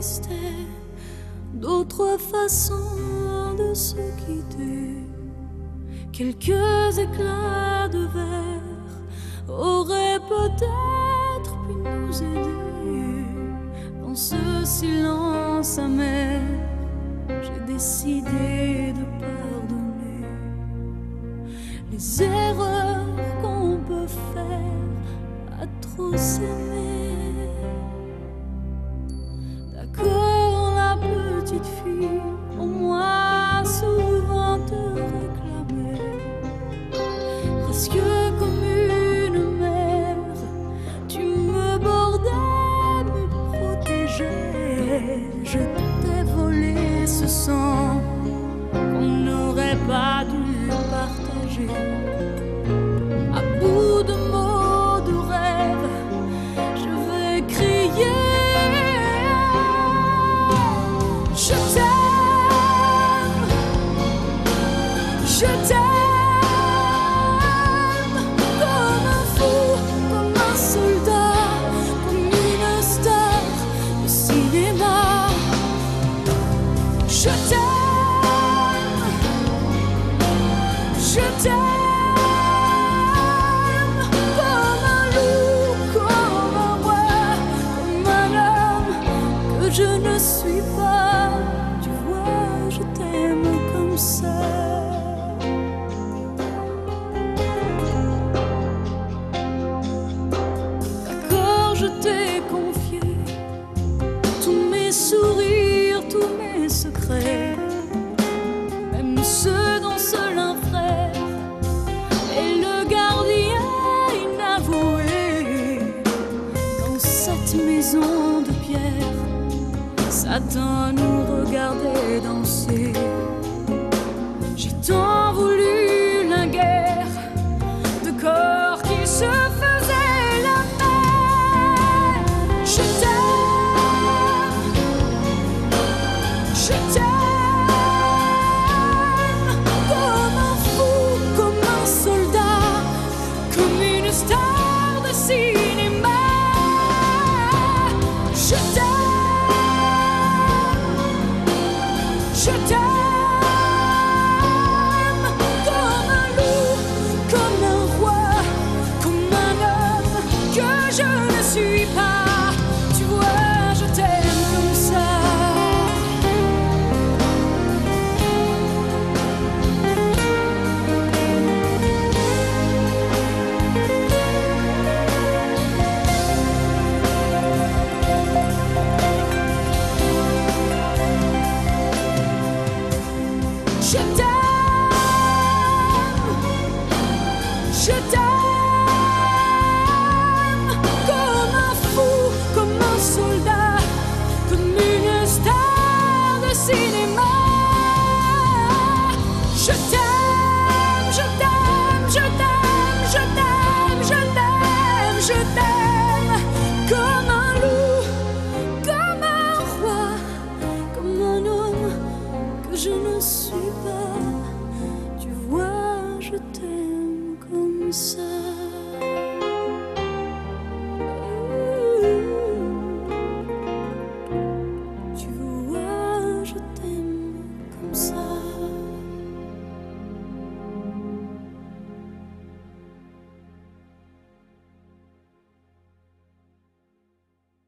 existait d'autres façons de se quitter. Quelques éclats de verre auraient peut-être pu nous aider. Dans ce silence amer, j'ai décidé de pardonner les erreurs qu'on peut faire à trop s'aimer. D'accord, la petite fille, pour moi souvent te réclamait, presque comme une mère. Tu me bordais, me protégeais. Je t'ai volé ce sang qu'on n'aurait pas dû partager. À bout de mots, de rêves, je vais crier. Je t'aime, je t'aime, comme un fou, comme un soldat, comme une star de cinéma. Je t'aime, je t'aime, comme un loup, comme un roi, comme un homme que je ne suis pas. Tu vois, je t'aime comme ça. D'accord, je t'ai confié tous mes sourires, tous mes secrets, même ceux dont seul un frère est le gardien inavoué. Dans cette maison de pierre, Satan nous regardait danser. J'ai tant voulu la guerre de corps qui se faisaient la paix. Je t'aime, je t'aime, comme un fou, comme un soldat, comme une star de cinéma. Je t'aime, je t'aime, comme un loup, comme un roi, comme un homme que je ne suis pas. Tu vois, je t'aime comme ça. Je t'aime, je t'aime, comme un fou, comme un soldat, comme une star de cinéma. Je t'aime, je t'aime, je t'aime, je t'aime, je t'aime, je t'aime, comme un loup, comme un roi, comme un homme que je ne suis pas. Tu vois, je t'aime comme ça.